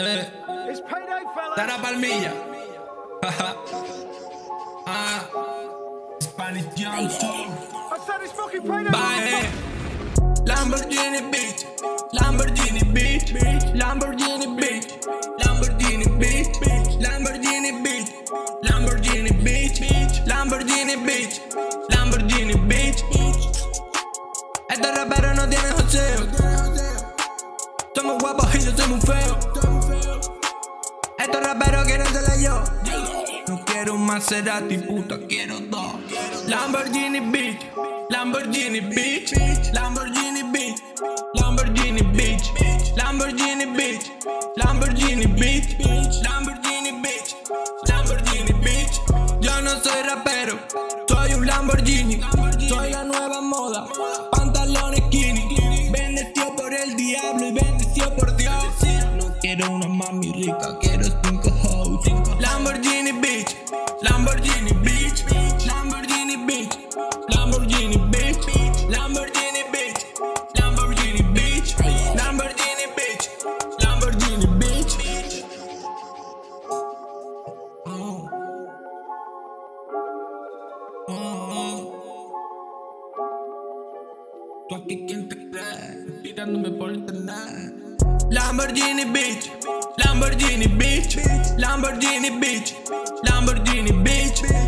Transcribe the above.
It's payday, fella. Sara Palmilla. Spanish Johnson. I said it's fucking payday. Bye. Lamborghini bitch. Lamborghini bitch. Lamborghini bitch. Lamborghini bitch. Lamborghini bitch. Lamborghini bitch. Lamborghini bitch. Lamborghini bitch. Este rapero no tiene joseo. Somos guapos y yo soy muy feo. Estos raperos quieren ser yo. No quiero un Maserati, puta, quiero dos. Lamborghini bitch. Lamborghini bitch. Lamborghini bitch. Lamborghini bitch. Lamborghini bitch. Lamborghini bitch. Lamborghini bitch. Lamborghini bitch. Yo no soy rapero, soy un Lamborghini. Soy la nueva moda, pantalones skinny. Bendecido por el diablo y bendecido por Dios. No quiero una mami rica, quiero 5 hoes. Lamborghini bitch. Lamborghini bitch. Lamborghini bitch. Lamborghini bitch. Lamborghini bitch. Lamborghini bitch. Lamborghini bitch. Lamborghini bitch. Tú aquí quién te cree, tirándome por internet. Lamborghini bitch. Lamborghini bitch. Lamborghini bitch. Lamborghini bitch.